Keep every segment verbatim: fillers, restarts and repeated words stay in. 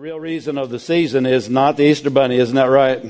real reason of the season is not the Easter Bunny, isn't that right?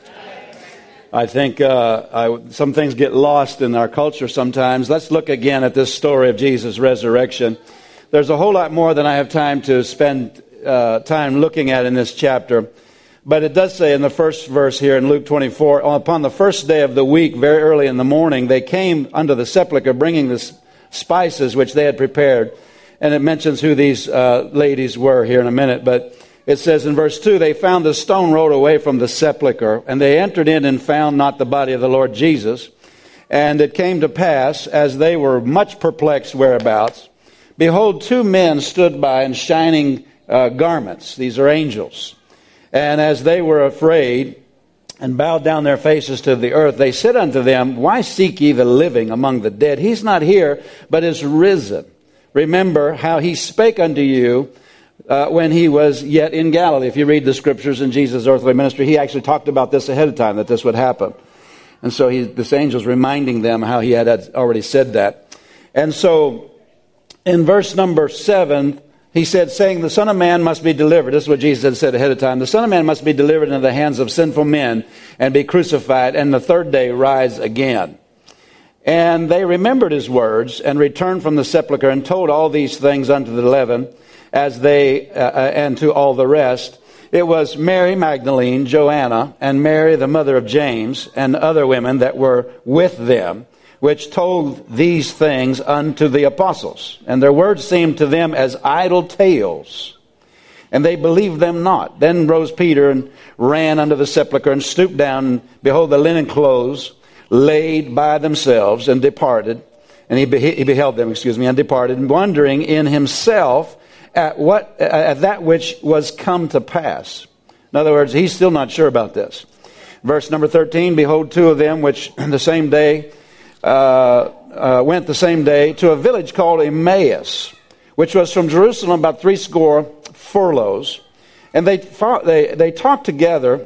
I think uh, I, some things get lost in our culture sometimes. Let's look again at this story of Jesus' resurrection. There's a whole lot more than I have time to spend uh, time looking at in this chapter. But it does say in the first verse here in Luke twenty-four, upon the first day of the week, very early in the morning, they came unto the sepulchre bringing the spices which they had prepared. And it mentions who these uh, ladies were here in a minute. But it says in verse two, they found the stone rolled away from the sepulchre, and they entered in and found not the body of the Lord Jesus. And it came to pass, as they were much perplexed whereabouts, behold, two men stood by in shining uh, garments. These are angels. And as they were afraid and bowed down their faces to the earth, they said unto them, why seek ye the living among the dead? He's not here, but is risen. Remember how he spake unto you uh, when he was yet in Galilee. If you read the scriptures in Jesus' earthly ministry, he actually talked about this ahead of time, that this would happen. And so he, this angel's reminding them how he had already said that. And so in verse number seven, he said, saying, the Son of Man must be delivered. This is what Jesus had said ahead of time. The Son of Man must be delivered into the hands of sinful men and be crucified, and the third day rise again. And they remembered his words and returned from the sepulchre and told all these things unto the eleven, as they uh, and to all the rest. It was Mary Magdalene, Joanna, and Mary the mother of James, and other women that were with them, which told these things unto the apostles. And their words seemed to them as idle tales, and they believed them not. Then rose Peter and ran unto the sepulchre and stooped down, and behold, the linen clothes laid by themselves, and departed. And he, be- he beheld them, excuse me, and departed, wondering in himself at what at that which was come to pass. In other words, he's still not sure about this. Verse number thirteen, behold, two of them which the same day uh, uh, went the same day to a village called Emmaus, which was from Jerusalem about three score furlongs, and they fought, they they talked together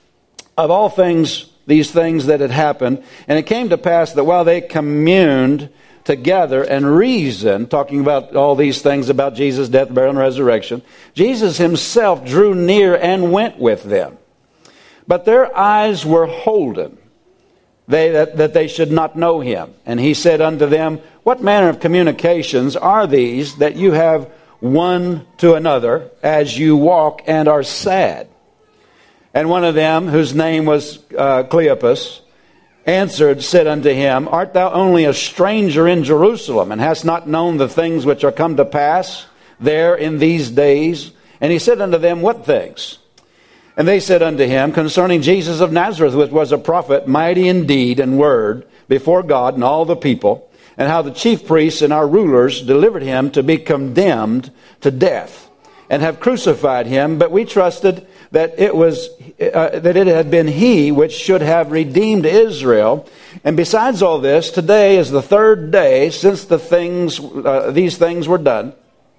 of all things, these things that had happened. And it came to pass that while they communed together and reasoned, talking about all these things about Jesus' death, burial, and resurrection, Jesus himself drew near and went with them. But their eyes were holden, they that, that they should not know him. And he said unto them, what manner of communications are these that you have one to another as you walk and are sad? And one of them, whose name was uh, Cleopas, answered, said unto him, art thou only a stranger in Jerusalem, and hast not known the things which are come to pass there in these days? And he said unto them, what things? And they said unto him, concerning Jesus of Nazareth, which was a prophet, mighty in deed and word before God and all the people, and how the chief priests and our rulers delivered him to be condemned to death, and have crucified him. But we trusted that it was uh, that it had been he which should have redeemed Israel. And besides all this, today is the third day since the things uh, these things were done.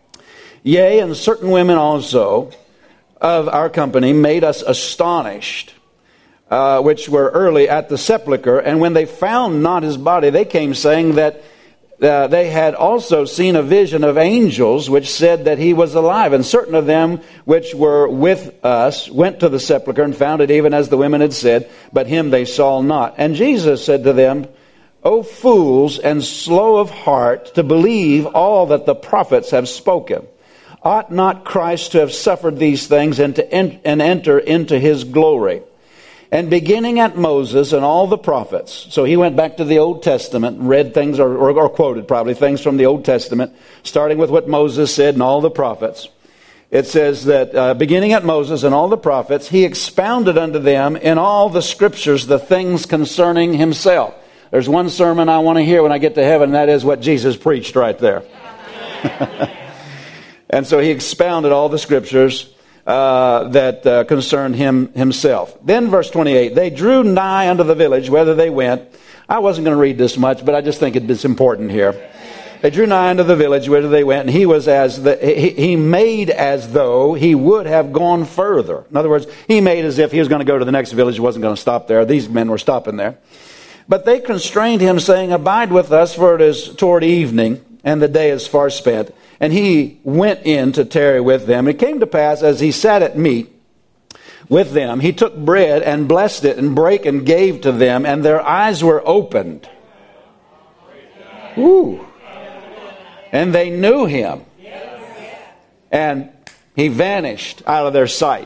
Yea, and certain women also of our company made us astonished, uh, which were early at the sepulchre. And when they found not his body, they came saying that Uh, they had also seen a vision of angels which said that he was alive. And certain of them which were with us went to the sepulchre and found it even as the women had said, but him they saw not. And Jesus said to them, O fools and slow of heart to believe all that the prophets have spoken. Ought not Christ to have suffered these things and to en- and enter into his glory? And beginning at Moses and all the prophets. So he went back to the Old Testament and read things, or, or, or quoted probably things from the Old Testament, starting with what Moses said and all the prophets. It says that uh, beginning at Moses and all the prophets, he expounded unto them in all the scriptures the things concerning himself. There's one sermon I want to hear when I get to heaven, and that is what Jesus preached right there. And so he expounded all the scriptures Uh, that uh, concerned him himself. Then verse twenty-eight, they drew nigh unto the village, whither they went. I wasn't going to read this much, but I just think it's important here. They drew nigh unto the village, whither they went, and he was as the, he, he made as though he would have gone further. In other words, he made as if he was going to go to the next village. He wasn't going to stop there. These men were stopping there. But they constrained him, saying, abide with us, for it is toward evening, and the day is far spent. And he went in to tarry with them. It came to pass, as he sat at meat with them, he took bread and blessed it and brake and gave to them, and their eyes were opened. Ooh. And they knew him. And he vanished out of their sight.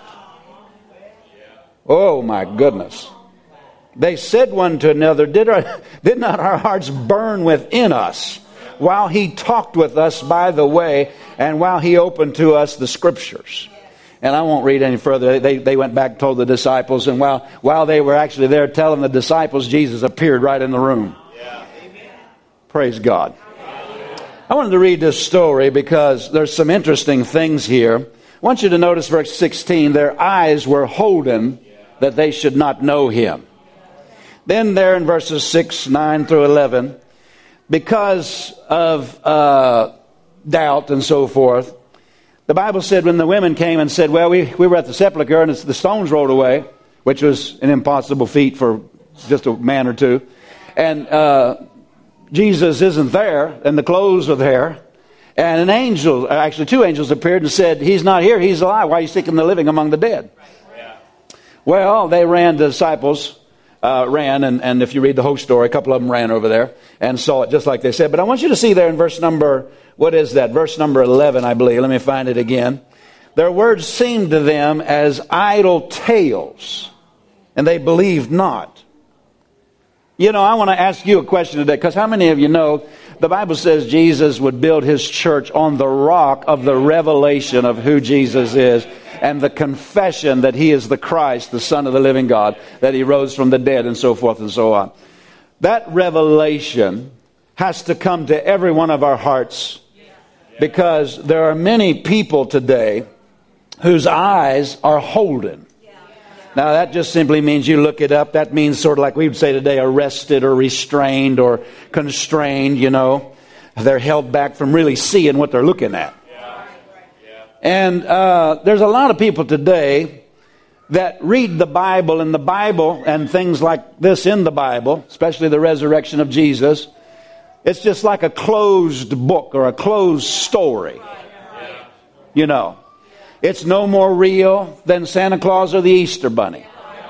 Oh my goodness. They said one to another, did, our, did not our hearts burn within us while he talked with us by the way, and while he opened to us the scriptures? And I won't read any further. They, they went back and told the disciples, and while, while they were actually there telling the disciples, Jesus appeared right in the room. Yeah. Praise God. I wanted to read this story because there's some interesting things here. I want you to notice verse sixteen. Their eyes were holden that they should not know him. Then there in verses six, nine through eleven, because of uh, doubt and so forth, the Bible said when the women came and said, well, we, we were at the sepulchre and it's, the stones rolled away, which was an impossible feat for just a man or two. And uh, Jesus isn't there, and the clothes are there. And an angel, actually two angels appeared and said, he's not here, he's alive. Why are you seeking the living among the dead? Yeah. Well, they ran, the disciples uh, ran, and, and if you read the whole story, a couple of them ran over there and saw it just like they said. But I want you to see there in verse number, what is that? Verse number eleven, I believe. Let me find it again. Their words seemed to them as idle tales, and they believed not. You know, I want to ask you a question today, because how many of you know the Bible says Jesus would build his church on the rock of the revelation of who Jesus is and the confession that he is the Christ, the Son of the living God, that he rose from the dead and so forth and so on. That revelation has to come to every one of our hearts, because there are many people today whose eyes are holden. Now that just simply means you look it up. That means sort of like we would say today, arrested or restrained or constrained, you know. They're held back from really seeing what they're looking at. And uh, there's a lot of people today that read the Bible, and the Bible and things like this in the Bible, especially the resurrection of Jesus, it's just like a closed book or a closed story. You know. It's no more real than Santa Claus or the Easter Bunny.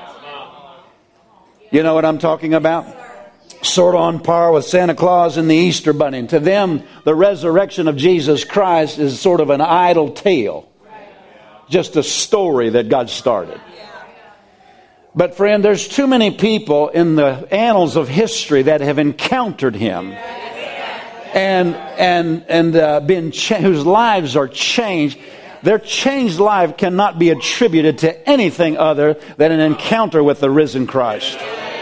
You know what I'm talking about? Sort of on par with Santa Claus and the Easter Bunny. And to them, the resurrection of Jesus Christ is sort of an idle tale. Just a story that God started. But friend, there's too many people in the annals of history that have encountered him. And, and, and uh, been cha- whose lives are changed. Their changed life cannot be attributed to anything other than an encounter with the risen Christ.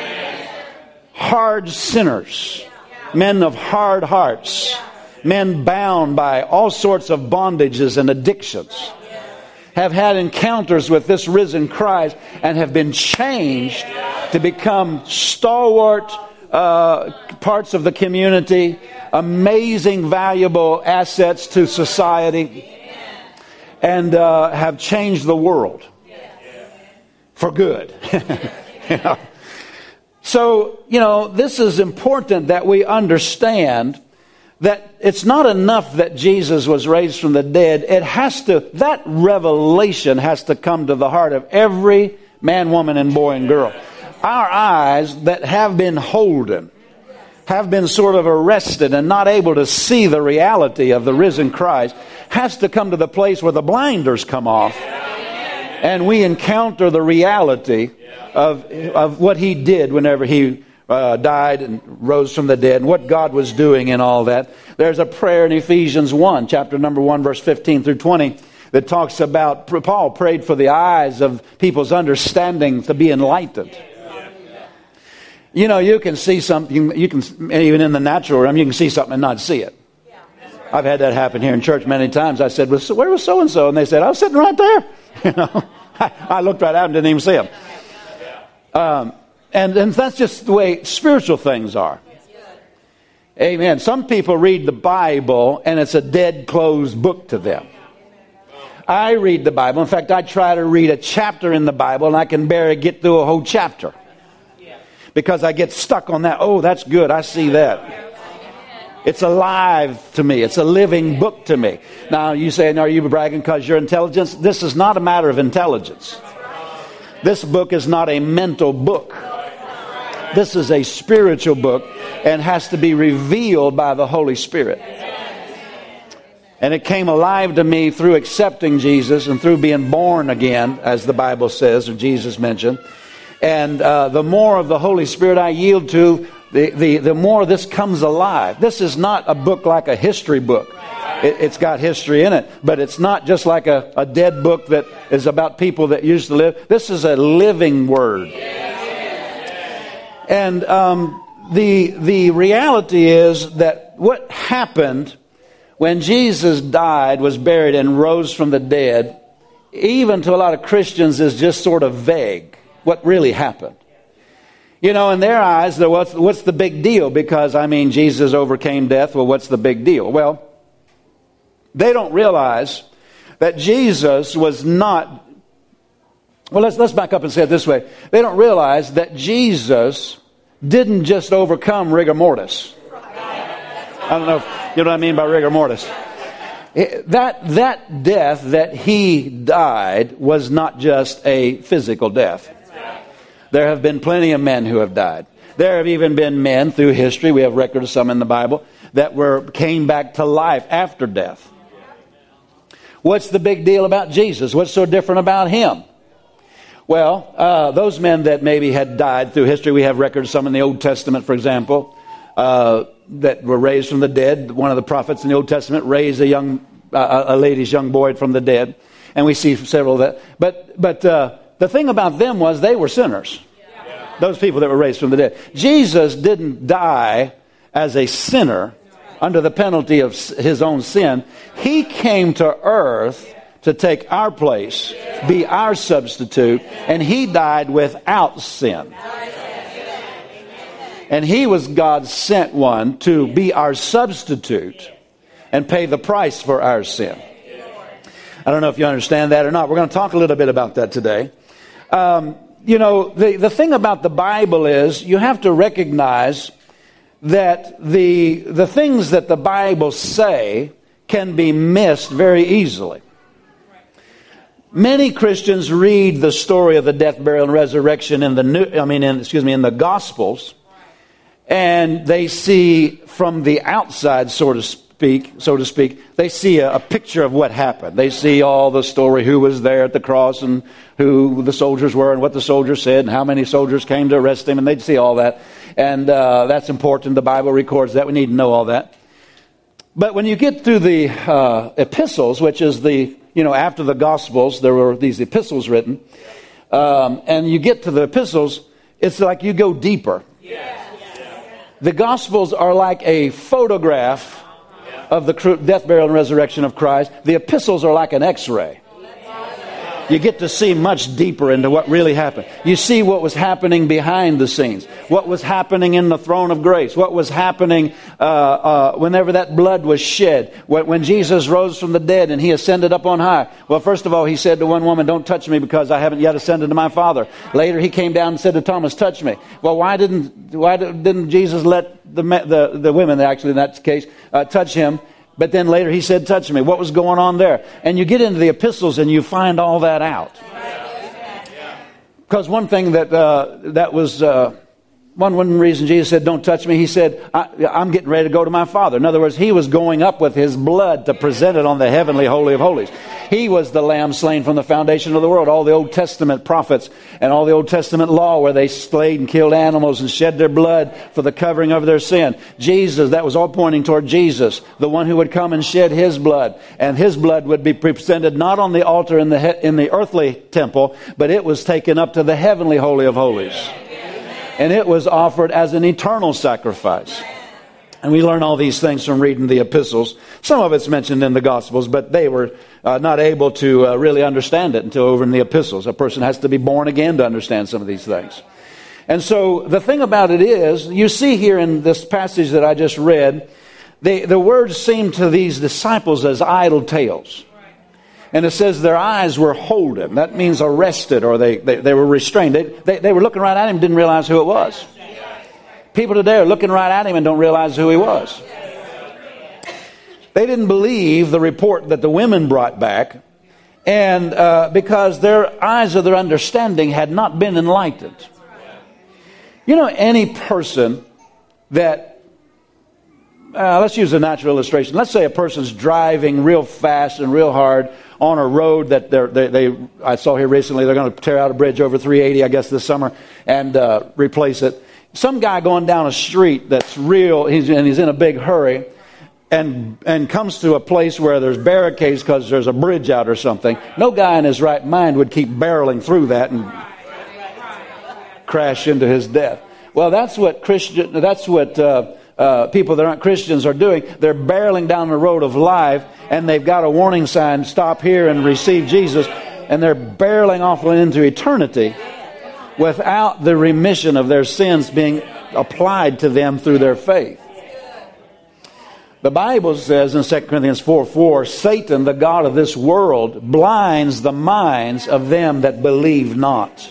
Hard sinners, men of hard hearts, men bound by all sorts of bondages and addictions, have had encounters with this risen Christ and have been changed to become stalwart uh, parts of the community, amazing, valuable assets to society. And uh, have changed the world for good. You know? So, you know, this is important that we understand that it's not enough that Jesus was raised from the dead. It has to, that revelation has to come to the heart of every man, woman, and boy and girl. Our eyes that have been holden, have been sort of arrested and not able to see the reality of the risen Christ, has to come to the place where the blinders come off and we encounter the reality of, of what he did whenever he uh, died and rose from the dead and what God was doing in all that. There's a prayer in Ephesians one, chapter number one, verse fifteen through twenty, that talks about, Paul prayed for the eyes of people's understanding to be enlightened. You know, you can see something, you can, even in the natural realm, you can see something and not see it. I've had that happen here in church many times. I said, well, so where was so-and-so? And they said, I was sitting right there. You know, I, I looked right out and didn't even see him. Um, and, and that's just the way spiritual things are. Amen. Some people read the Bible and it's a dead, closed book to them. I read the Bible. In fact, I try to read a chapter in the Bible and I can barely get through a whole chapter. Because I get stuck on that. Oh, that's good. I see that. It's alive to me. It's a living book to me. Now, you say, are you bragging because you're intelligent? This is not a matter of intelligence. This book is not a mental book. This is a spiritual book and has to be revealed by the Holy Spirit. And it came alive to me through accepting Jesus and through being born again, as the Bible says, or Jesus mentioned. And uh, the more of the Holy Spirit I yield to, the, the, the more this comes alive. This is not a book like a history book. It, it's got history in it, but it's not just like a, a dead book that is about people that used to live. This is a living word. And um, the the reality is that what happened when Jesus died, was buried, and rose from the dead, even to a lot of Christians, is just sort of vague. What really happened? You know, in their eyes, what's, what's the big deal? Because, I mean, Jesus overcame death. Well, what's the big deal? Well, they don't realize that Jesus was not... Well, let's, let's back up and say it this way. They don't realize that Jesus didn't just overcome rigor mortis. I don't know if you know what I mean by rigor mortis. That, that death that he died was not just a physical death. There have been plenty of men who have died. There have even been men through history, we have record of some in the Bible, that were came back to life after death. What's the big deal about Jesus? What's so different about him? Well, uh, those men that maybe had died through history, we have records of some in the Old Testament, for example, uh, that were raised from the dead. One of the prophets in the Old Testament raised a young, uh, a lady's young boy from the dead, and we see several of that. But but uh, the thing about them was they were sinners. Yeah. Those people that were raised from the dead. Jesus didn't die as a sinner under the penalty of his own sin. He came to earth to take our place, be our substitute, and he died without sin. And he was God's sent one to be our substitute and pay the price for our sin. I don't know if you understand that or not. We're going to talk a little bit about that today. Um, you know, the, the thing about the Bible is you have to recognize that the, the things that the Bible say can be missed very easily. Many Christians read the story of the death, burial, and resurrection in the new, I mean, in, excuse me, in the Gospels, and they see from the outside, so to speak, so to speak, they see a, a picture of what happened. They see all the story, who was there at the cross, and who the soldiers were, and what the soldiers said, and how many soldiers came to arrest him, and they'd see all that. And uh, that's important. The Bible records that. We need to know all that. But when you get through the uh, epistles, which is the, you know, after the Gospels, there were these epistles written, um, and you get to the epistles, it's like you go deeper. The Gospels are like a photograph of the death, burial, and resurrection of Christ. The epistles are like an x-ray. You get to see much deeper into what really happened. You see what was happening behind the scenes. What was happening in the throne of grace. What was happening uh, uh, whenever that blood was shed. When, when Jesus rose from the dead and he ascended up on high. Well, first of all, he said to one woman, "Don't touch me because I haven't yet ascended to my Father." Later, he came down and said to Thomas, "Touch me." Well, why didn't why didn't Jesus let the the, the women, actually in that case, uh, touch him? But then later he said, "Touch me." What was going on there? And you get into the epistles and you find all that out. Because one thing that uh, that was uh, one one reason Jesus said, "Don't touch me," he said, I, "I'm getting ready to go to my Father." In other words, he was going up with his blood to present it on the heavenly holy of holies. He was the lamb slain from the foundation of the world. All the Old Testament prophets and all the Old Testament law where they slayed and killed animals and shed their blood for the covering of their sin. Jesus, that was all pointing toward Jesus, the one who would come and shed his blood. And his blood would be presented not on the altar in the he- in the earthly temple, but it was taken up to the heavenly holy of holies. And it was offered as an eternal sacrifice. And we learn all these things from reading the epistles. Some of it's mentioned in the Gospels, but they were uh, not able to uh, really understand it until over in the epistles. A person has to be born again to understand some of these things. And so the thing about it is, you see here in this passage that I just read, the, the words seem to these disciples as idle tales. And it says their eyes were holden. That means arrested, or they, they, they were restrained. They, they, they were looking right at him, didn't realize who it was. People today are looking right at him and don't realize who he was. They didn't believe the report that the women brought back, and uh, because their eyes of their understanding had not been enlightened. You know, any person that, uh, let's use a natural illustration. Let's say a person's driving real fast and real hard on a road that they're, they, they, I saw here recently, they're going to tear out a bridge over three eighty, I guess, this summer, and uh, replace it. Some guy going down a street that's real, he's, and he's in a big hurry, and and comes to a place where there's barricades because there's a bridge out or something. No guy in his right mind would keep barreling through that and crash into his death. Well, that's what Christian, that's what uh, uh, people that aren't Christians are doing. They're barreling down the road of life, and they've got a warning sign, stop here and receive Jesus, and they're barreling off into eternity without the remission of their sins being applied to them through their faith. The Bible says in Second Corinthians four four, Satan, the god of this world, blinds the minds of them that believe not.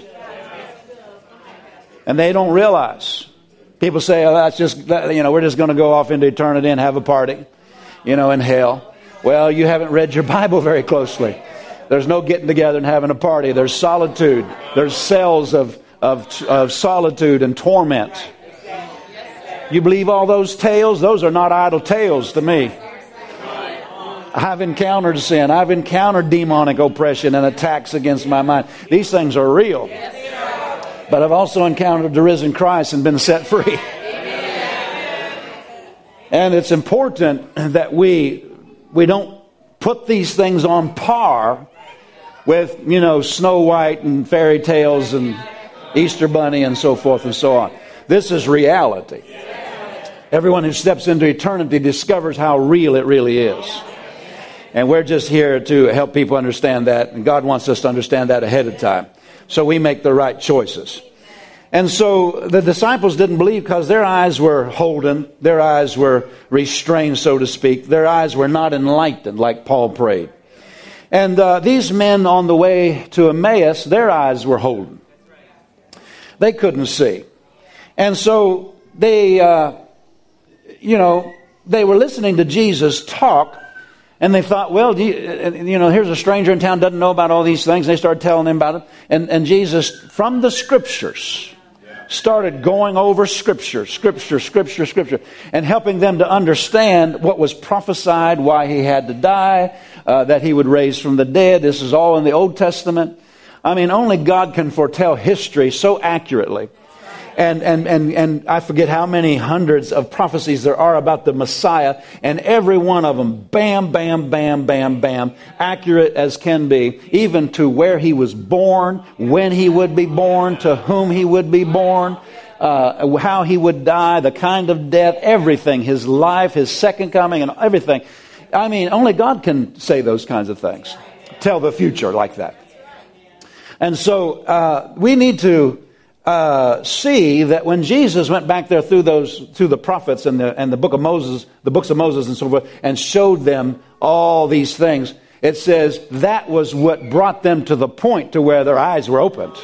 And they don't realize. People say, oh, that's just, you know, we're just going to go off into eternity and have a party, you know, in hell. Well, you haven't read your Bible very closely. There's no getting together and having a party. There's solitude. There's cells of, of, of solitude and torment. You believe all those tales? Those are not idle tales to me. I've encountered sin. I've encountered demonic oppression and attacks against my mind. These things are real. But I've also encountered the risen Christ and been set free. And it's important that we we don't put these things on par with, you know, Snow White and fairy tales and Easter Bunny and so forth and so on. This is reality. Everyone who steps into eternity discovers how real it really is. And we're just here to help people understand that. And God wants us to understand that ahead of time, so we make the right choices. And so the disciples didn't believe because their eyes were holden. Their eyes were restrained, so to speak. Their eyes were not enlightened like Paul prayed. And uh, these men on the way to Emmaus, their eyes were holden. They couldn't see. And so they, uh, you know, they were listening to Jesus talk, and they thought, well, you, you know, here's a stranger in town, doesn't know about all these things. They started telling him about it. And, and Jesus, from the Scriptures, started going over Scripture, Scripture, Scripture, Scripture, and helping them to understand what was prophesied, why he had to die, uh, that he would raise from the dead. This is all in the Old Testament. I mean, only God can foretell history so accurately. And, and, and, and I forget how many hundreds of prophecies there are about the Messiah, and every one of them, bam, bam, bam, bam, bam, accurate as can be, even to where he was born, when he would be born, to whom he would be born, uh, how he would die, the kind of death, everything, his life, his second coming, and everything. I mean, only God can say those kinds of things, tell the future like that. And so uh, we need to Uh, see that when Jesus went back there through those, through the prophets and the and the book of Moses, the books of Moses and so forth, and showed them all these things, it says that was what brought them to the point to where their eyes were opened.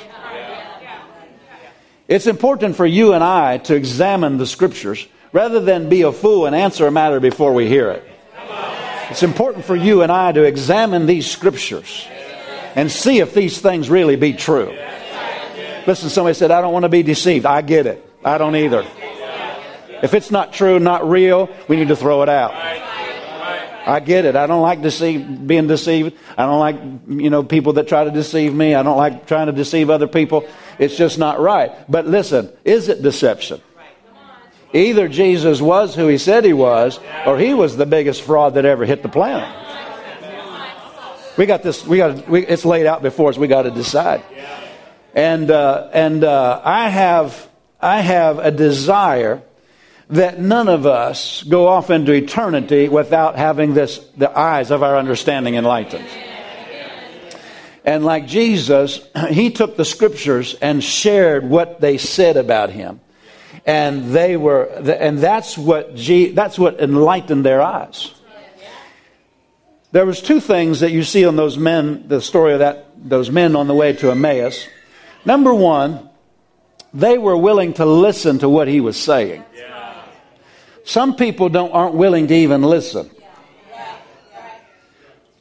It's important for you and I to examine the Scriptures rather than be a fool and answer a matter before we hear it. It's important for you and I to examine these Scriptures and see if these things really be true. Listen, somebody said, I don't want to be deceived. I get it. I don't either. If it's not true, not real, we need to throw it out. I get it. I don't like deceive, being deceived. I don't like, you know, people that try to deceive me. I don't like trying to deceive other people. It's just not right. But listen, is it deception? Either Jesus was who he said he was, or he was the biggest fraud that ever hit the planet. We got this, we got, we, it's laid out before us. We got to decide. And uh, and uh, I have I have a desire that none of us go off into eternity without having this the eyes of our understanding enlightened. And like Jesus, he took the Scriptures and shared what they said about him, and they were and that's what G, that's what enlightened their eyes. There was two things that you see on those men, the story of that those men on the way to Emmaus. Number one, they were willing to listen to what he was saying. Some people don't aren't willing to even listen.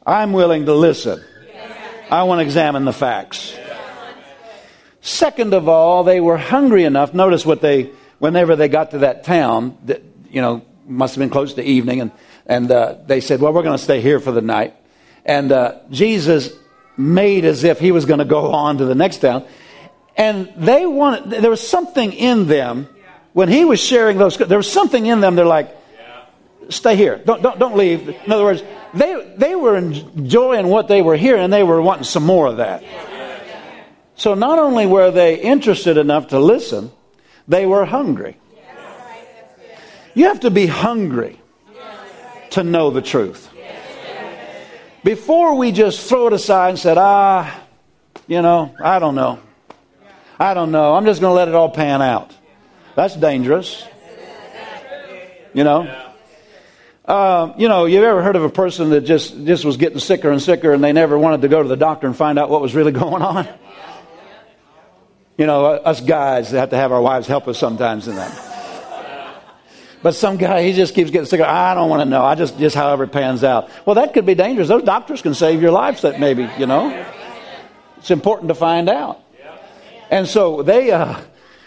I'm willing to listen. I want to examine the facts. Second of all, they were hungry enough. Notice what they, whenever they got to that town, that, you know, must have been close to evening, and and uh, they said, well, we're going to stay here for the night. And uh, Jesus made as if he was going to go on to the next town. And they wanted, there was something in them, when he was sharing those, there was something in them, they're like, stay here, don't, don't, don't leave. In other words, they, they were enjoying what they were hearing, and they were wanting some more of that. So not only were they interested enough to listen, they were hungry. You have to be hungry to know the truth. Before we just throw it aside and said, ah, you know, I don't know. I don't know. I'm just going to let it all pan out. That's dangerous. You know. Uh, you know, you've ever heard of a person that just, just was getting sicker and sicker, and they never wanted to go to the doctor and find out what was really going on? You know, us guys have to have our wives help us sometimes in that. But some guy, he just keeps getting sicker. I don't want to know. I just, just however it pans out. Well, that could be dangerous. Those doctors can save your life, that maybe, you know. It's important to find out. And so they, uh,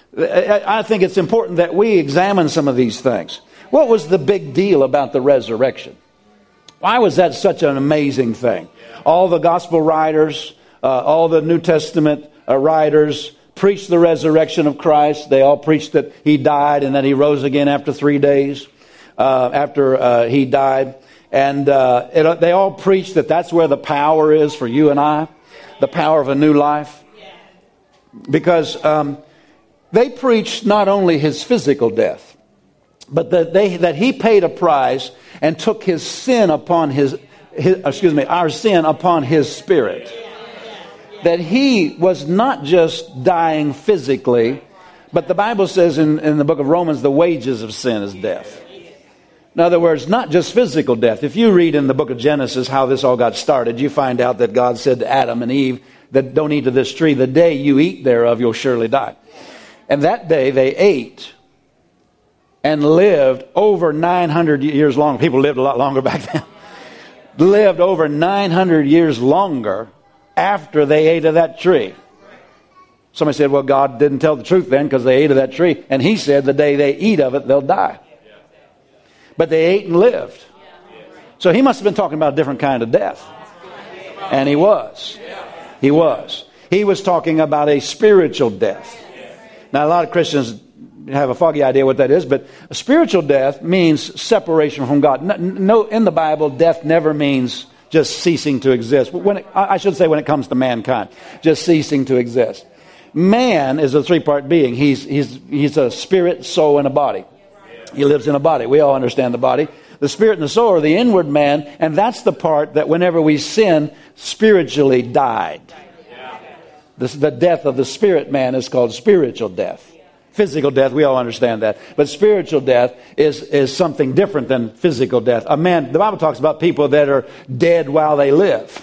I think it's important that we examine some of these things. What was the big deal about the resurrection? Why was that such an amazing thing? All the gospel writers, uh, all the New Testament uh, writers preached the resurrection of Christ. They all preached that he died and that he rose again after three days uh, after uh, he died. And uh, it, they all preached that that's where the power is for you and I, the power of a new life. Because um, they preached not only his physical death, but that they that he paid a price and took his sin upon his, his excuse me, our sin upon his spirit. That he was not just dying physically, but the Bible says in, in the book of Romans, the wages of sin is death. In other words, not just physical death. If you read in the book of Genesis how this all got started, you find out that God said to Adam and Eve that don't eat of this tree. The day you eat thereof, you'll surely die. And that day they ate and lived over nine hundred years long. People lived a lot longer back then. Lived over nine hundred years longer after they ate of that tree. Somebody said, well, God didn't tell the truth then because they ate of that tree. And he said the day they eat of it, they'll die. But they ate and lived. So he must have been talking about a different kind of death. And he was. He was. He was talking about a spiritual death. Now, a lot of Christians have a foggy idea what that is, but a spiritual death means separation from God. No, in the Bible, death never means just ceasing to exist. When it, I should say when it comes to mankind, just ceasing to exist. Man is a three-part being. He's, he's, he's a spirit, soul, and a body. He lives in a body. We all understand the body. The spirit and the soul are the inward man, and that's the part that whenever we sin, spiritually died. This, the death of the spirit man is called spiritual death. Physical death, we all understand that. But spiritual death is, is something different than physical death. A man, the Bible talks about people that are dead while they live.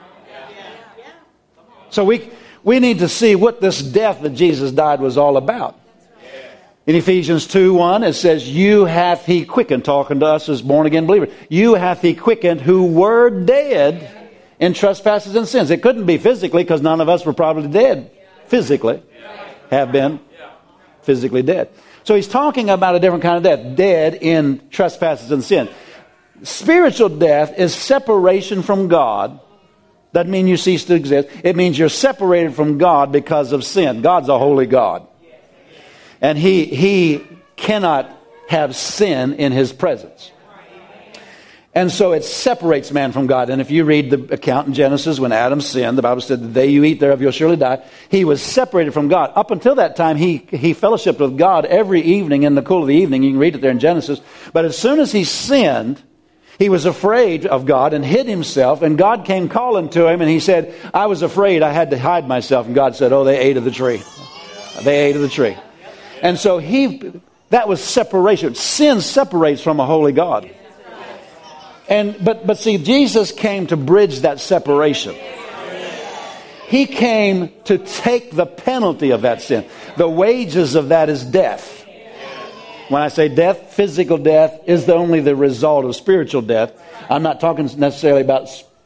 So we, we need to see what this death that Jesus died was all about. In Ephesians two one, it says, you hath he quickened, talking to us as born-again believers. You hath he quickened who were dead in trespasses and sins. It couldn't be physically because none of us were probably dead physically, have been physically dead. So he's talking about a different kind of death, dead in trespasses and sin. Spiritual death is separation from God. Doesn't mean you cease to exist. It means you're separated from God because of sin. God's a holy God. And he, he cannot have sin in his presence. And so it separates man from God. And if you read the account in Genesis, when Adam sinned, the Bible said, the day you eat thereof, you'll surely die. He was separated from God. Up until that time, he, he fellowshiped with God every evening in the cool of the evening. You can read it there in Genesis. But as soon as he sinned, he was afraid of God and hid himself. And God came calling to him, and he said, I was afraid. I had to hide myself. And God said, oh, they ate of the tree. They ate of the tree. And so he, that was separation. Sin separates from a holy God. And but but see, Jesus came to bridge that separation. He came to take the penalty of that sin. The wages of that is death. When I say death, physical death is the only the result of spiritual death. I'm not talking necessarily about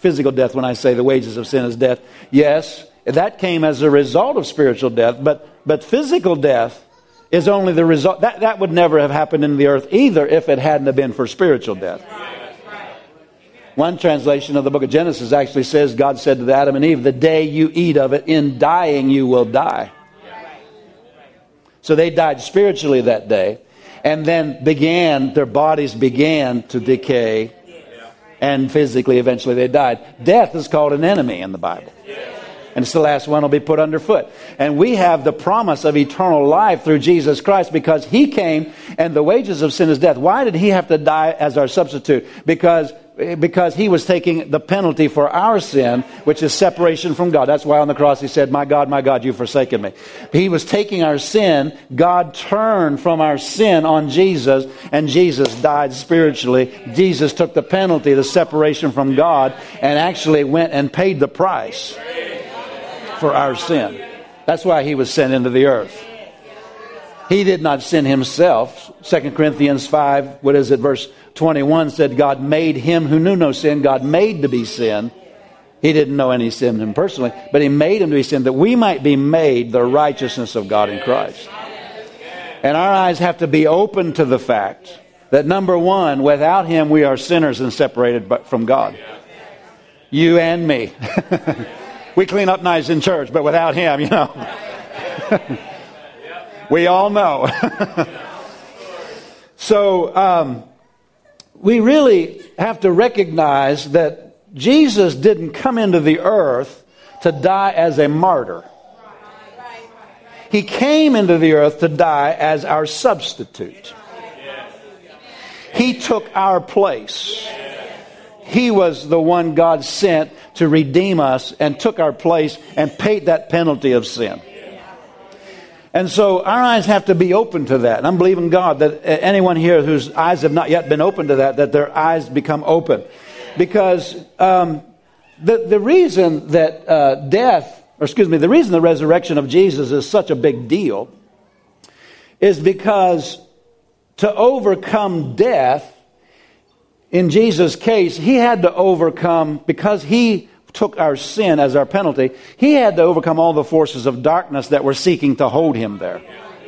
physical death when I say the wages of sin is death. Yes, that came as a result of spiritual death, but, but physical death is only the result. That, that would never have happened in the earth either if it hadn't have been for spiritual death. One translation of the book of Genesis actually says, God said to Adam and Eve, the day you eat of it, in dying you will die. So they died spiritually that day, and then began, their bodies began to decay, and physically eventually they died. Death is called an enemy in the Bible. And it's the last one will be put underfoot. And we have the promise of eternal life through Jesus Christ because He came and the wages of sin is death. Why did He have to die as our substitute? Because Because He was taking the penalty for our sin, which is separation from God. That's why on the cross He said, my God, my God, you've forsaken me. He was taking our sin. God turned from our sin on Jesus, and Jesus died spiritually. Jesus took the penalty, the separation from God, and actually went and paid the price for our sin. That's why He was sent into the earth. He did not sin Himself. Second Corinthians five, what is it, verse twenty-one said, God made Him who knew no sin, God made to be sin. He didn't know any sin Him personally, but He made Him to be sin that we might be made the righteousness of God in Christ. And our eyes have to be open to the fact that, number one, without Him we are sinners and separated from God. You and me. We clean up nice in church, but without Him, you know. We all know. So, um, we really have to recognize that Jesus didn't come into the earth to die as a martyr. He came into the earth to die as our substitute. He took our place. He was the one God sent to redeem us and took our place and paid that penalty of sin. And so our eyes have to be open to that. And I'm believing God that anyone here whose eyes have not yet been open to that, that their eyes become open. Because um, the, the reason that uh, death, or excuse me, the reason the resurrection of Jesus is such a big deal is because to overcome death, in Jesus' case, He had to overcome, because He took our sin as our penalty, He had to overcome all the forces of darkness that were seeking to hold Him there.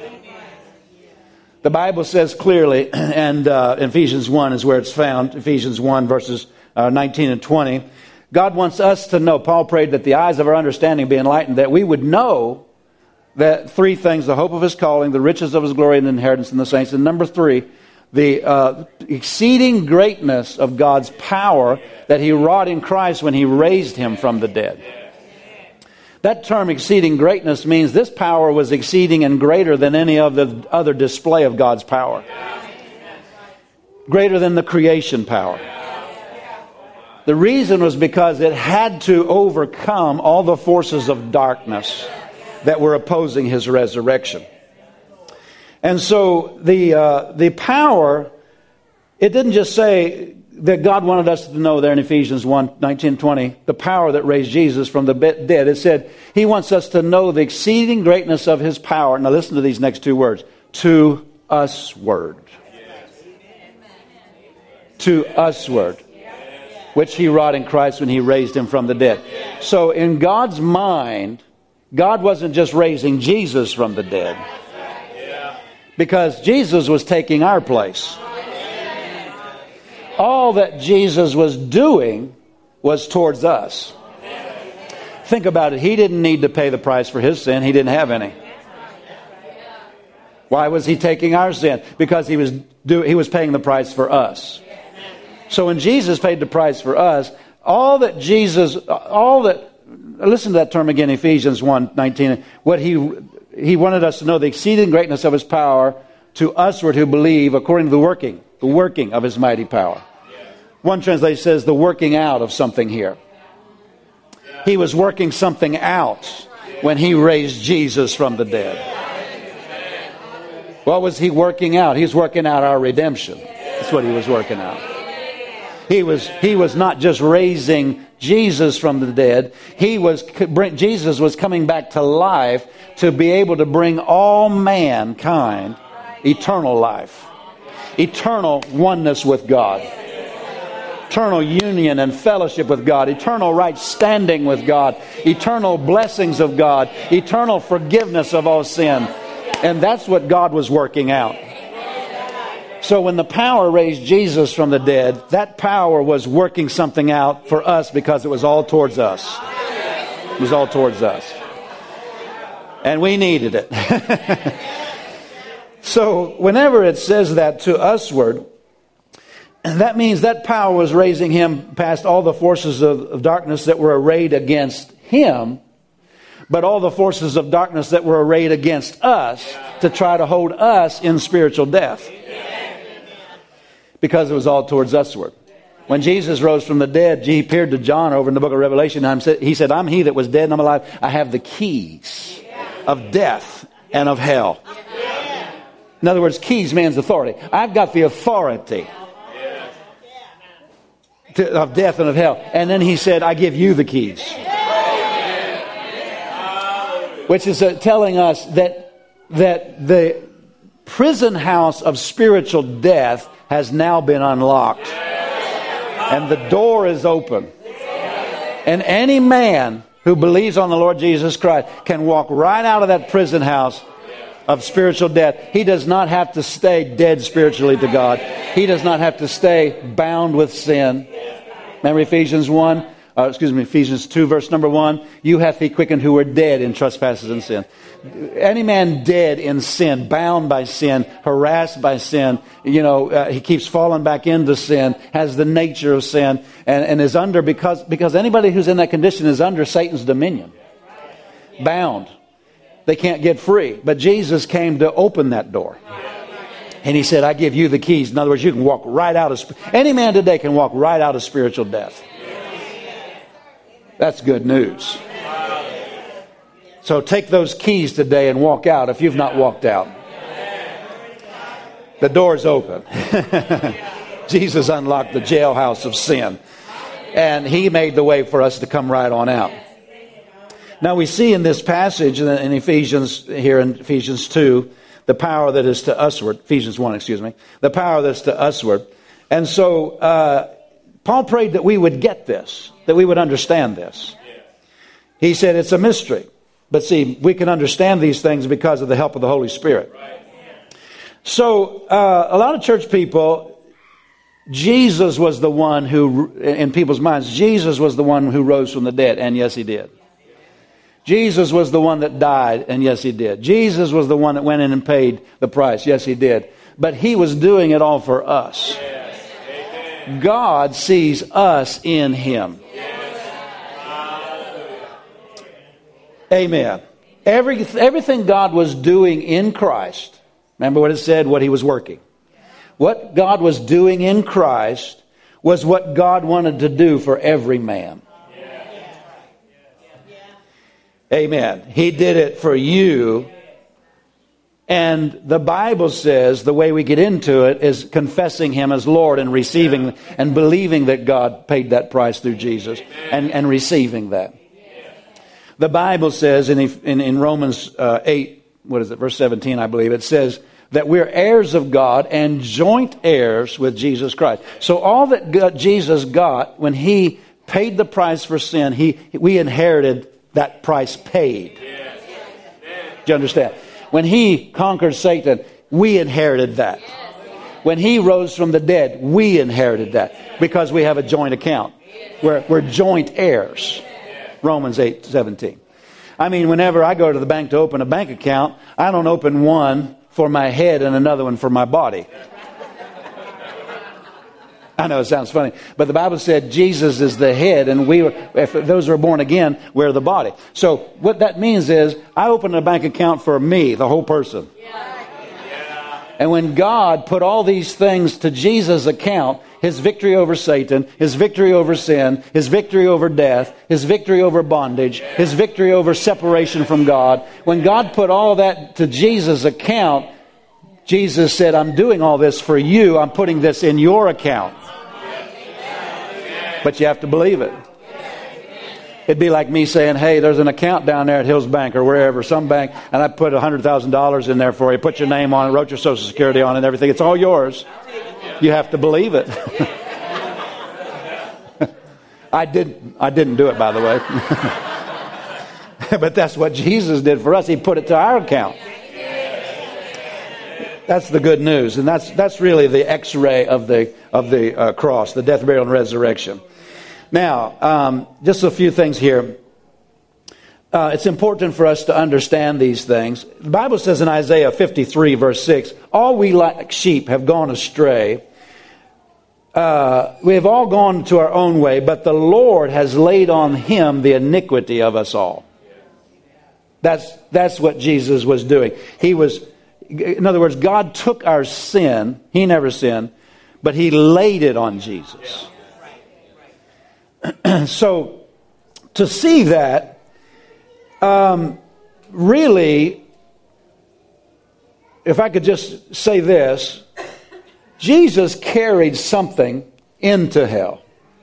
The Bible says clearly, and uh, Ephesians one is where it's found, Ephesians one verses uh, nineteen and twenty, God wants us to know, Paul prayed that the eyes of our understanding be enlightened, that we would know that three things, the hope of His calling, the riches of His glory, and the inheritance in the saints. And number three, the uh, exceeding greatness of God's power that He wrought in Christ when He raised Him from the dead. That term, exceeding greatness, means this power was exceeding and greater than any of the other display of God's power. Greater than the creation power. The reason was because it had to overcome all the forces of darkness that were opposing His resurrection. And so the uh, the power, it didn't just say that God wanted us to know there in Ephesians one, nineteen, twenty, the power that raised Jesus from the dead. It said He wants us to know the exceeding greatness of His power. Now listen to these next two words. To usward. To usward. Which He wrought in Christ when He raised Him from the dead. So in God's mind, God wasn't just raising Jesus from the dead. Because Jesus was taking our place. All that Jesus was doing was towards us. Think about it. He didn't need to pay the price for His sin. He didn't have any. Why was He taking our sin? Because He was do, He was paying the price for us. So when Jesus paid the price for us, all that Jesus, all that, listen to that term again, Ephesians one, nineteen, what He He wanted us to know the exceeding greatness of His power to usward who believe according to the working, the working of His mighty power. One translation says the working out of something here. He was working something out when He raised Jesus from the dead. What was He working out? He was working out our redemption. That's what He was working out. He was, he was not just raising Jesus from the dead. He was, Jesus was coming back to life to be able to bring all mankind eternal life. Eternal oneness with God. eternal union and fellowship with God, eternal right standing with God, eternal blessings of God, eternal forgiveness of all sin. And that's what God was working out. So when the power raised Jesus from the dead, that power was working something out for us because it was all towards us. It was all towards us. And we needed it. So whenever it says that to usward, that means that power was raising him past all the forces of, of darkness that were arrayed against him, but all the forces of darkness that were arrayed against us to try to hold us in spiritual death. Because it was all towards usward. When Jesus rose from the dead, he appeared to John over in the book of Revelation. He said, I'm he that was dead and I'm alive. I have the keys of death and of hell. In other words, keys means authority. I've got the authority to, of death and of hell. And then he said, I give you the keys. Which is uh, telling us that, that the prison house of spiritual death has now been unlocked. And the door is open. And any man who believes on the Lord Jesus Christ can walk right out of that prison house of spiritual death. He does not have to stay dead spiritually to God. He does not have to stay bound with sin. Remember Ephesians one? Uh, excuse me, Ephesians two, verse number one. You hath he quickened who were dead in trespasses and sin. Any man dead in sin, bound by sin, harassed by sin, you know, uh, he keeps falling back into sin, has the nature of sin, and, and is under, because, because anybody who's in that condition is under Satan's dominion. Bound. They can't get free. But Jesus came to open that door. And he said, I give you the keys. In other words, you can walk right out of, any man today can walk right out of spiritual death. That's good news. So take those keys today and walk out if you've not walked out. The door's open. Jesus unlocked the jailhouse of sin. And he made the way for us to come right on out. Now we see in this passage in Ephesians, here in Ephesians two, the power that is to usward. Ephesians one, excuse me. The power that's to usward. And so uh, Paul prayed that we would get this, that we would understand this. He said it's a mystery. But see, we can understand these things because of the help of the Holy Spirit. So uh, a lot of church people, Jesus was the one who, in people's minds, Jesus was the one who rose from the dead. And yes, he did. Jesus was the one that died. And yes, he did. Jesus was the one that went in and paid the price. Yes, he did. But he was doing it all for us. God sees us in him. Amen. Every, everything God was doing in Christ, remember what it said, what he was working. What God was doing in Christ was what God wanted to do for every man. Amen. He did it for you. And the Bible says the way we get into it is confessing him as Lord and receiving and believing that God paid that price through Jesus and, and receiving that. The Bible says in, in, in Romans uh, eight, what is it, verse seventeen, I believe, it says that we're heirs of God and joint heirs with Jesus Christ. So all that God, Jesus got when he paid the price for sin, he we inherited that price paid. Do you understand? When he conquered Satan, we inherited that. When he rose from the dead, we inherited that because we have a joint account. We're, we're joint heirs. Romans eight seventeen. I mean, whenever I go to the bank to open a bank account, I don't open one for my head and another one for my body. I know it sounds funny, but the Bible said Jesus is the head, and we, were, if those who are born again, we're the body. So what that means is I open a bank account for me, the whole person. And when God put all these things to Jesus' account, his victory over Satan, his victory over sin, his victory over death, his victory over bondage, his victory over separation from God, when God put all that to Jesus' account, Jesus said, I'm doing all this for you. I'm putting this in your account. But you have to believe it. It'd be like me saying, hey, there's an account down there at Hills Bank or wherever, some bank, and I put one hundred thousand dollars in there for you, put your name on it, wrote your Social Security on it and everything. It's all yours. You have to believe it. I didn't, I didn't do it, by the way. But that's what Jesus did for us. He put it to our account. That's the good news. And that's that's really the X-ray of the, of the uh, cross, the death, burial, and resurrection. Now, um, just a few things here. Uh, it's important for us to understand these things. The Bible says in Isaiah fifty-three, verse six, all we like sheep have gone astray. Uh, we have all gone to our own way, but the Lord has laid on him the iniquity of us all. That's, that's what Jesus was doing. He was, in other words, God took our sin. He never sinned, but he laid it on Jesus. So, to see that, Um, really, if I could just say this, Jesus carried something into hell.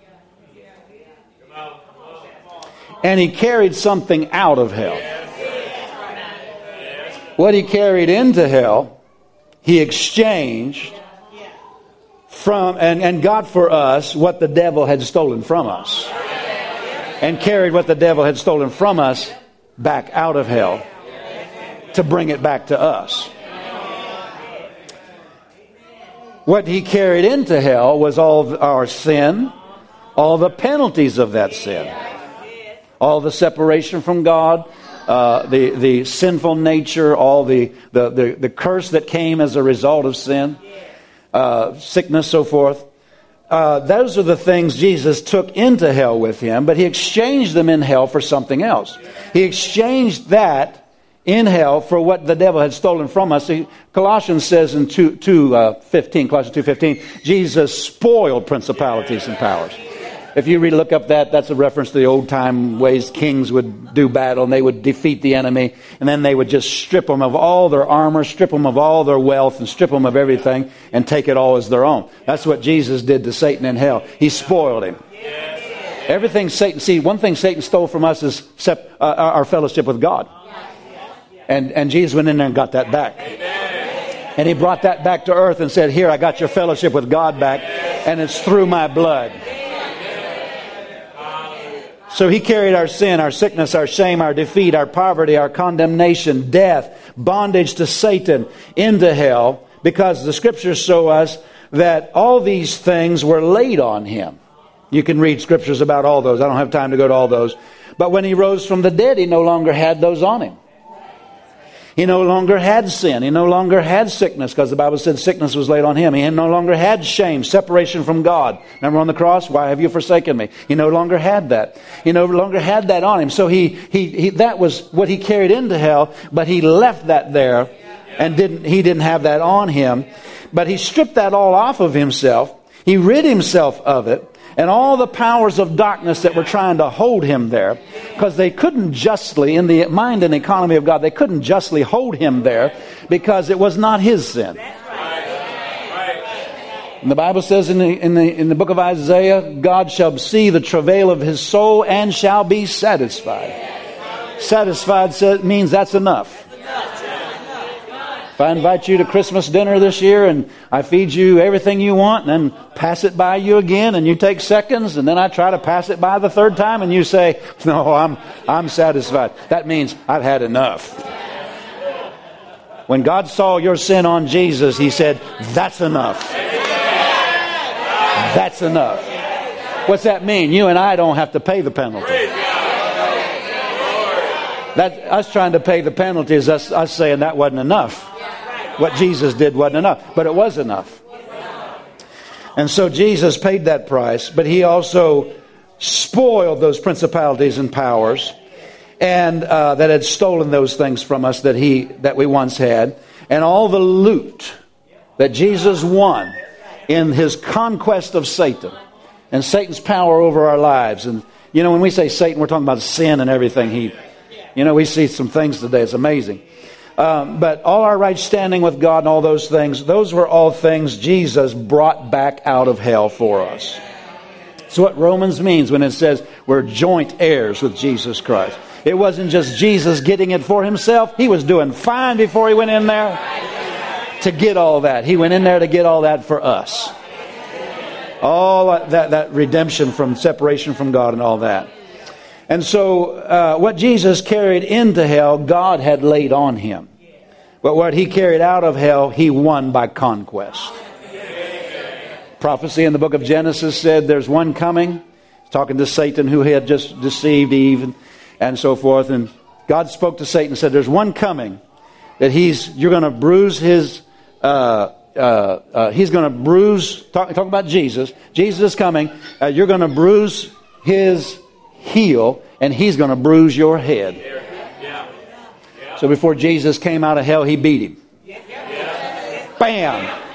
And he carried something out of hell. What he carried into hell, he exchanged from, and, and got for us what the devil had stolen from us. And carried what the devil had stolen from us back out of hell to bring it back to us. What he carried into hell was all our sin, all the penalties of that sin, all the separation from God, uh, the the sinful nature, all the, the the the curse that came as a result of sin, uh, sickness, so forth. Uh, those are the things Jesus took into hell with him, but he exchanged them in hell for something else. He exchanged that in hell for what the devil had stolen from us. See, Colossians says in two, two, uh, fifteen, Colossians two fifteen, Jesus spoiled principalities and powers. If you read, look up that, that's a reference to the old time ways kings would do battle, and they would defeat the enemy, and then they would just strip them of all their armor, strip them of all their wealth, and strip them of everything, and take it all as their own. That's what Jesus did to Satan in hell. He spoiled him. Everything Satan, see, one thing Satan stole from us is sep, uh, our fellowship with God. And, and Jesus went in there and got that back. And he brought that back to earth and said, here, I got your fellowship with God back, and it's through my blood. So he carried our sin, our sickness, our shame, our defeat, our poverty, our condemnation, death, bondage to Satan into hell, because the scriptures show us that all these things were laid on him. You can read scriptures about all those. I don't have time to go to all those. But when he rose from the dead, he no longer had those on him. He no longer had sin. He no longer had sickness, because the Bible said sickness was laid on him. He no longer had shame, separation from God. Remember on the cross, why have you forsaken me? He no longer had that. He no longer had that on him. So he, he, he that was what he carried into hell, but he left that there and didn't, he didn't have that on him. But he stripped that all off of himself. He rid himself of it. And all the powers of darkness that were trying to hold him there, because they couldn't justly, in the mind and economy of God, they couldn't justly hold him there because it was not his sin. And the Bible says in the, in the, in the book of Isaiah, God shall see the travail of his soul and shall be satisfied. Satisfied says, means that's enough. If I invite you to Christmas dinner this year and I feed you everything you want and then pass it by you again and you take seconds and then I try to pass it by the third time and you say, no, I'm I'm satisfied. That means I've had enough. When God saw your sin on Jesus, he said, that's enough. That's enough. What's that mean? You and I don't have to pay the penalty. That us trying to pay the penalty is us, us saying that wasn't enough. What Jesus did wasn't enough, but it was enough. And so Jesus paid that price, but he also spoiled those principalities and powers, and uh, that had stolen those things from us that he that we once had, and all the loot that Jesus won in his conquest of Satan and Satan's power over our lives. And you know, when we say Satan, we're talking about sin and everything. He, you know, we see some things today. It's amazing. Um, but all our right standing with God and all those things, those were all things Jesus brought back out of hell for us. So what Romans means when it says we're joint heirs with Jesus Christ. It wasn't just Jesus getting it for himself. He was doing fine before he went in there to get all that. He went in there to get all that for us. All that, that redemption from separation from God and all that. And so uh, what Jesus carried into hell, God had laid on him. But what he carried out of hell, he won by conquest. Prophecy in the book of Genesis said there's one coming, talking to Satan who had just deceived Eve and, and so forth. And God spoke to Satan and said, there's one coming that he's you're going to bruise his, uh, uh, uh, he's going to bruise, talk, talk about Jesus. Jesus is coming. Uh, you're going to bruise his heel and he's going to bruise your head. So before Jesus came out of hell, he beat him. Bam!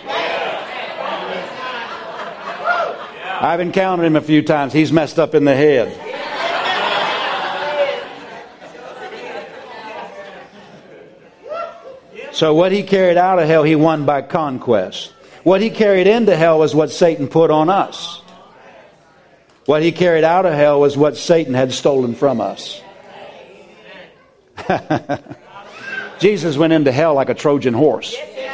I've encountered him a few times. He's messed up in the head. So what he carried out of hell, he won by conquest. What he carried into hell was what Satan put on us. What he carried out of hell was what Satan had stolen from us. Jesus went into hell like a Trojan horse.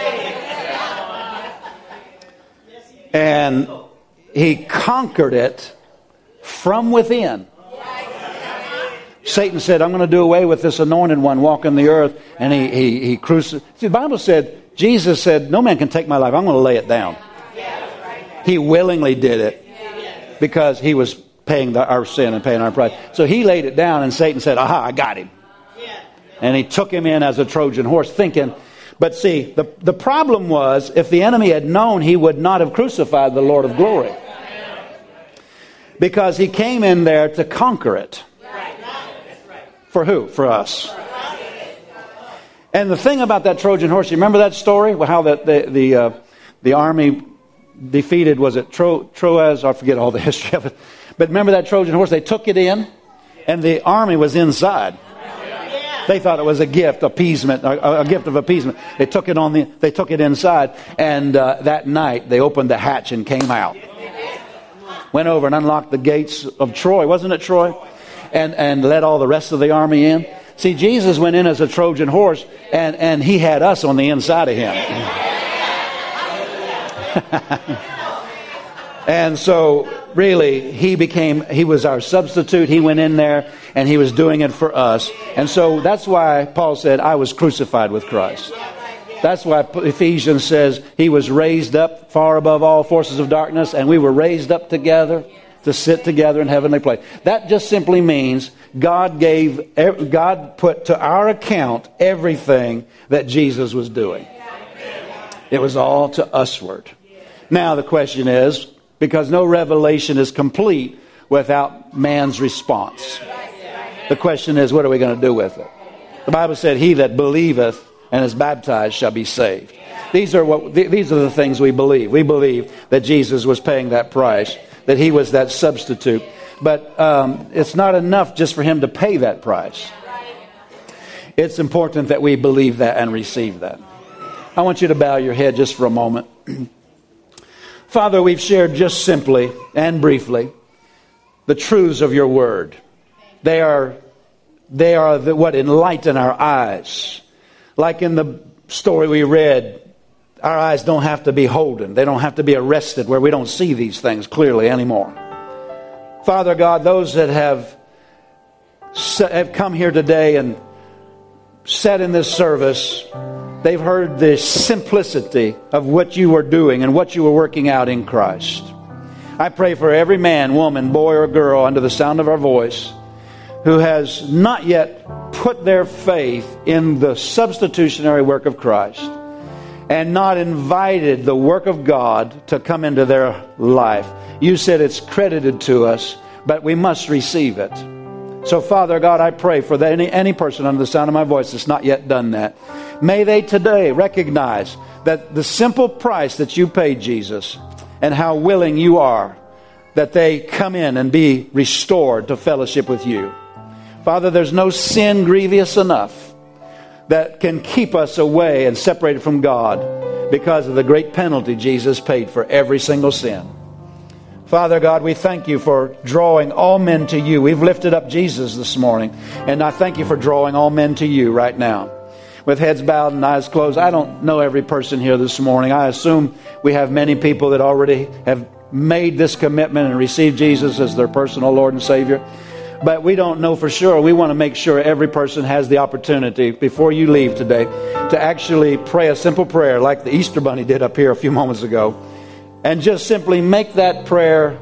And he conquered it from within. Satan said, I'm going to do away with this anointed one walking the earth. And he, he, he crucified. See, the Bible said, Jesus said, no man can take my life. I'm going to lay it down. He willingly did it because he was paying the, our sin and paying our price. So he laid it down and Satan said, aha, I got him. And he took him in as a Trojan horse thinking. But see, the, the problem was if the enemy had known, he would not have crucified the Lord of glory. Because he came in there to conquer it. For who? For us. And the thing about that Trojan horse, you remember that story? How that the the, uh, the army defeated, was it Tro, Troas? I forget all the history of it. But remember that Trojan horse? They took it in, and the army was inside. They thought it was a gift, appeasement, a, a gift of appeasement. They took it on the. They took it inside, and uh, that night they opened the hatch and came out. Went over and unlocked the gates of Troy, wasn't it Troy? And and let all the rest of the army in. See, Jesus went in as a Trojan horse, and, and he had us on the inside of him. And so, really, he became, he was our substitute. He went in there, and he was doing it for us. And so, that's why Paul said, I was crucified with Christ. That's why Ephesians says he was raised up far above all forces of darkness, and we were raised up together to sit together in heavenly place. That just simply means God gave, God put to our account everything that Jesus was doing. It was all to usward. Now the question is, because no revelation is complete without man's response. The question is, what are we going to do with it? The Bible said, he that believeth and is baptized shall be saved. These are what these are the things we believe. We believe that Jesus was paying that price, that he was that substitute. But um, it's not enough just for him to pay that price. It's important that we believe that and receive that. I want you to bow your head just for a moment. Father, we've shared just simply and briefly the truths of your word. They are, they are the, what enlighten our eyes. Like in the story we read, our eyes don't have to be holden. They don't have to be arrested where we don't see these things clearly anymore. Father God, those that have, have come here today and sat in this service, they've heard the simplicity of what you were doing and what you were working out in Christ. I pray for every man, woman, boy, or girl under the sound of our voice who has not yet put their faith in the substitutionary work of Christ and not invited the work of God to come into their life. You said it's credited to us, but we must receive it. So, Father God, I pray for the, any, any person under the sound of my voice that's not yet done that. May they today recognize that the simple price that you paid, Jesus, and how willing you are that they come in and be restored to fellowship with you. Father, there's no sin grievous enough that can keep us away and separated from God because of the great penalty Jesus paid for every single sin. Father God, we thank you for drawing all men to you. We've lifted up Jesus this morning, and I thank you for drawing all men to you right now. With heads bowed and eyes closed, I don't know every person here this morning. I assume we have many people that already have made this commitment and received Jesus as their personal Lord and Savior. But we don't know for sure. We want to make sure every person has the opportunity before you leave today to actually pray a simple prayer like the Easter Bunny did up here a few moments ago. And just simply make that prayer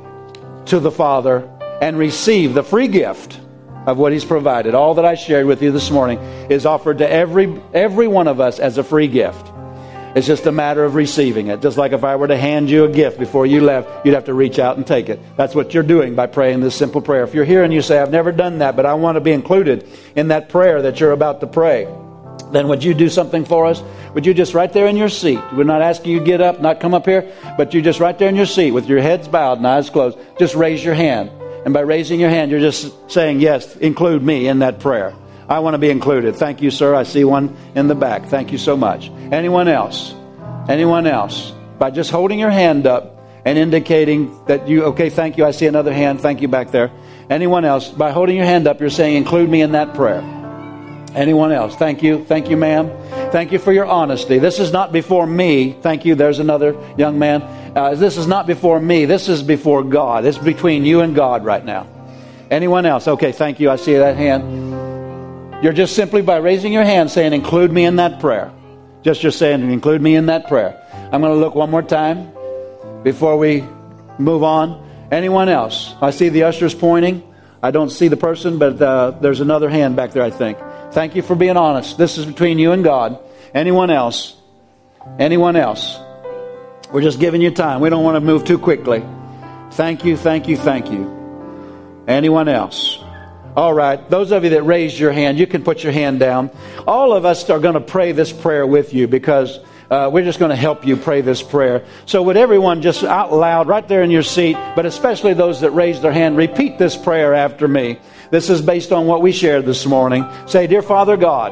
to the Father and receive the free gift of what He's provided. All that I shared with you this morning is offered to every every one of us as a free gift. It's just a matter of receiving it. Just like if I were to hand you a gift before you left, you'd have to reach out and take it. That's what you're doing by praying this simple prayer. If you're here and you say, I've never done that, but I want to be included in that prayer that you're about to pray, then would you do something for us? Would you just right there in your seat? We're not asking you to get up, not come up here, but you just right there in your seat with your heads bowed and eyes closed, just raise your hand. And by raising your hand, you're just saying, yes, include me in that prayer. I want to be included. Thank you, sir. I see one in the back. Thank you so much. Anyone else? Anyone else? By just holding your hand up and indicating that you, okay, thank you. I see another hand. Thank you back there. Anyone else? By holding your hand up, you're saying, include me in that prayer. Anyone else? Thank you. Thank you, ma'am. Thank you for your honesty. This is not before me. Thank you. There's another young man. Uh, this is not before me. This is before God. It's between you and God right now. Anyone else? Okay, thank you. I see that hand. You're just simply by raising your hand saying, include me in that prayer. Just you're saying, include me in that prayer. I'm going to look one more time before we move on. Anyone else? I see the ushers pointing. I don't see the person, but uh, there's another hand back there, I think. Thank you for being honest. This is between you and God. Anyone else? Anyone else? We're just giving you time. We don't want to move too quickly. Thank you, thank you, thank you. Anyone else? All right. Those of you that raised your hand, you can put your hand down. All of us are going to pray this prayer with you because uh, we're just going to help you pray this prayer. So would everyone just out loud, right there in your seat, but especially those that raised their hand, repeat this prayer after me. This is based on what we shared this morning. Say, Dear Father God,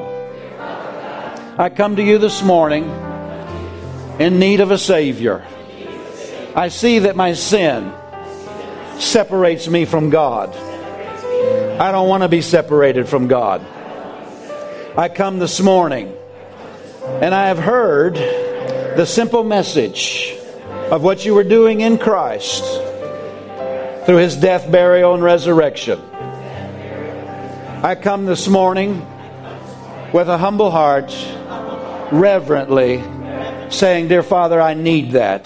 I come to you this morning in need of a Savior. I see that my sin separates me from God. I don't want to be separated from God. I come this morning and I have heard the simple message of what you were doing in Christ through His death, burial, and resurrection. I come this morning with a humble heart, reverently saying, Dear Father, I need that.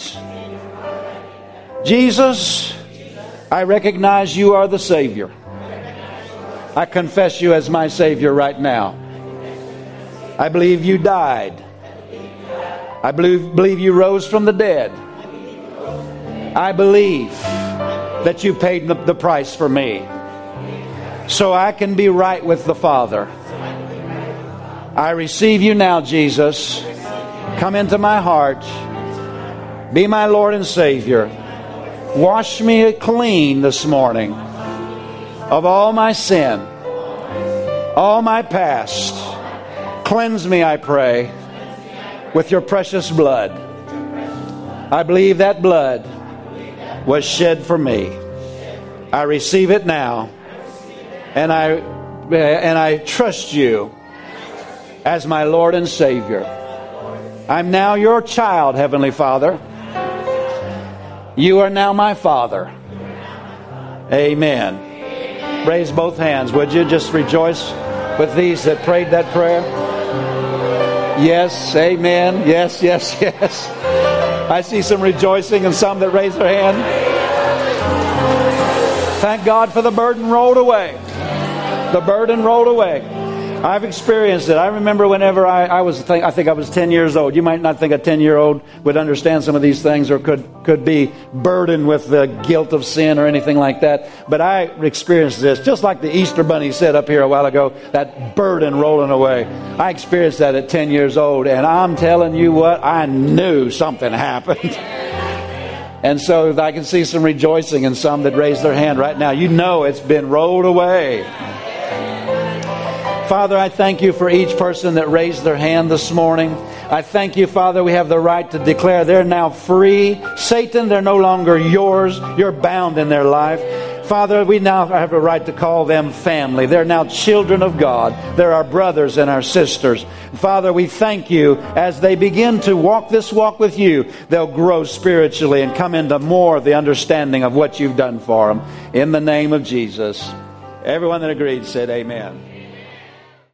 Jesus, I recognize you are the Savior. I confess you as my Savior right now. I believe you died. I believe, believe you rose from the dead. I believe that you paid the, the price for me so I can be right with the Father. I receive you now, Jesus. Come into my heart. Be my Lord and Savior. Wash me clean this morning of all my sin, all my past. Cleanse me, I pray, with your precious blood. I believe that blood was shed for me. I receive it now, and I and I trust you as my Lord and Savior. I'm now your child, Heavenly Father. You are now my Father. Amen. Raise both hands, would you? Just rejoice with these that prayed that prayer. Yes, amen. Yes, yes, yes. I see some rejoicing and some that raise their hand. Thank God for the burden rolled away. The burden rolled away. I've experienced it. I remember whenever I, I was, I think I was ten years old. You might not think a ten-year-old would understand some of these things or could, could be burdened with the guilt of sin or anything like that. But I experienced this, just like the Easter Bunny said up here a while ago, that burden rolling away. I experienced that at ten years old, and I'm telling you what, I knew something happened. And so I can see some rejoicing in some that raised their hand right now. You know it's been rolled away. Father, I thank you for each person that raised their hand this morning. I thank you, Father, we have the right to declare they're now free. Satan, they're no longer yours. You're bound in their life. Father, we now have a right to call them family. They're now children of God. They're our brothers and our sisters. Father, we thank you as they begin to walk this walk with you, they'll grow spiritually and come into more of the understanding of what you've done for them. In the name of Jesus. Everyone that agreed said amen.